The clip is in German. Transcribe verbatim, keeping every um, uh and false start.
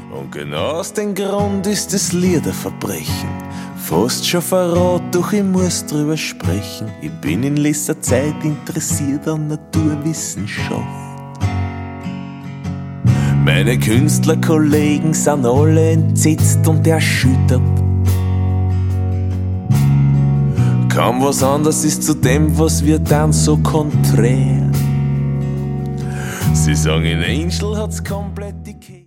Und genau aus dem Grund ist das Lied ein Verbrechen. Fast schon verrat, doch ich muss drüber sprechen. Ich bin in letzter Zeit interessiert an Naturwissenschaft. Meine Künstlerkollegen sind alle entsetzt und erschüttert. Kaum was anderes ist zu dem, was wir dann so konträr. Sie sagen, in Angel hat's komplett die